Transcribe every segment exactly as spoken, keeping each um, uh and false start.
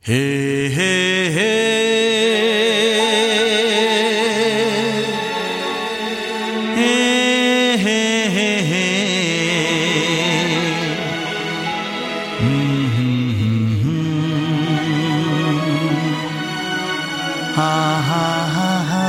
हे हे हे हे हे हे हे हा हा हा हा।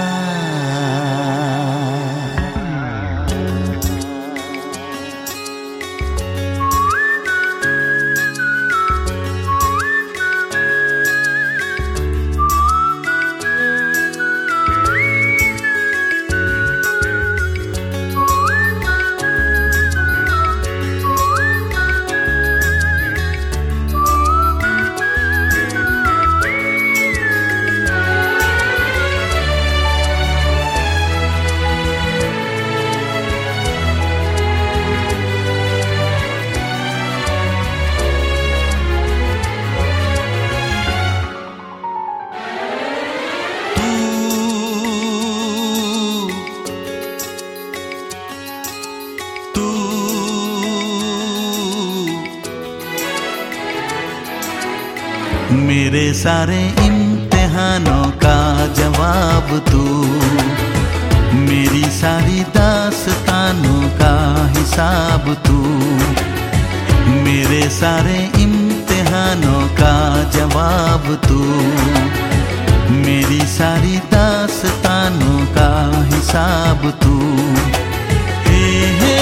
मेरे सारे इम्तिहानों का जवाब तू, मेरी सारी दास्तानों का हिसाब तू। मेरे सारे इम्तिहानों का जवाब तू, मेरी सारी दास्तानों का हिसाब तू। हे हे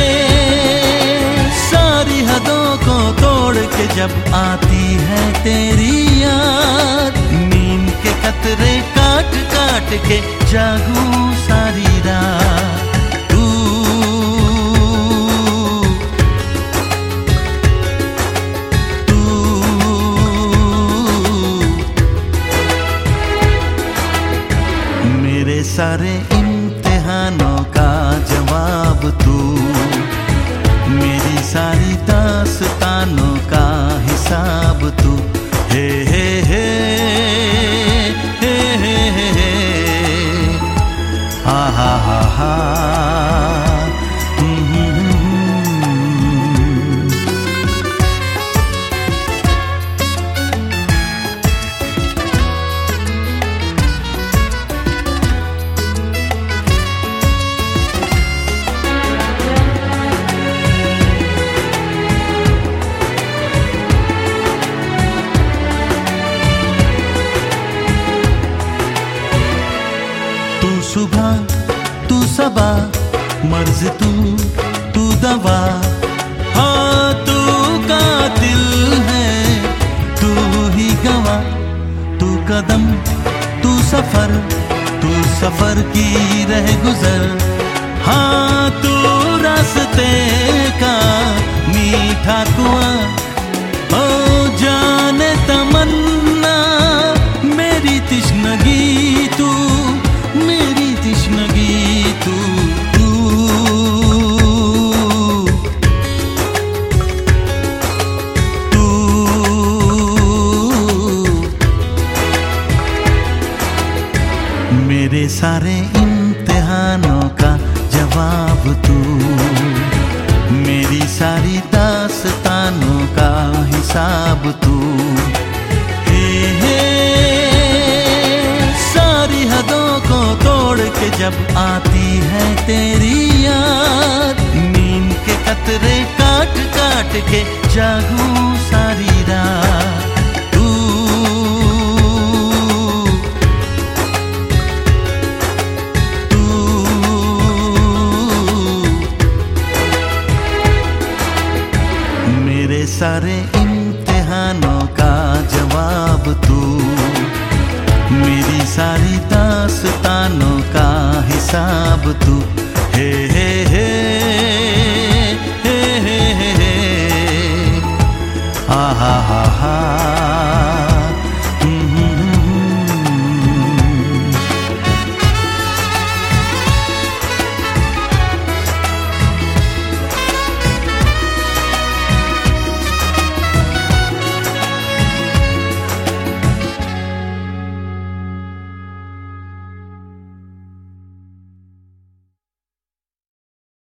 सारी हदों को तोड़ के जब आती है तेरी याद, नींद के कतरे काट काट के जागूं सारी रात। तू तू मेरे सारे इम्तिहानों का जवाब तू, मेरी सारी दास्तानों का हिसाब तू। हे हे हे हे हे हे हे हा हा हा हा। तू सुबह तू सबा, मर्ज तू तू दवा। हाँ तू कातिल है तू ही गवाह, तू कदम तू सफर, तू सफर की रह गुजर। हाँ तू रास्ते का मीठा कुआं, ओ जाने तमन्ना मेरी तिश्नगी तू, मेरी तिश्नगी तू। तू तू मेरे सारे इम्तिहानों का जवाब तू, मेरी सारी दास्तानों का हिसाब तू। हे हे सारी हदों को तोड़ के जब आती है तेरी याद, नींद के कतरे काट काट के जागूं सारी रात। तू तू मेरे सारे इम्तिहानों का जवाब तू, मेरी सारी दास्तानों का हिसाब तू। हे हे हे हे हे हे हे हा हा हा।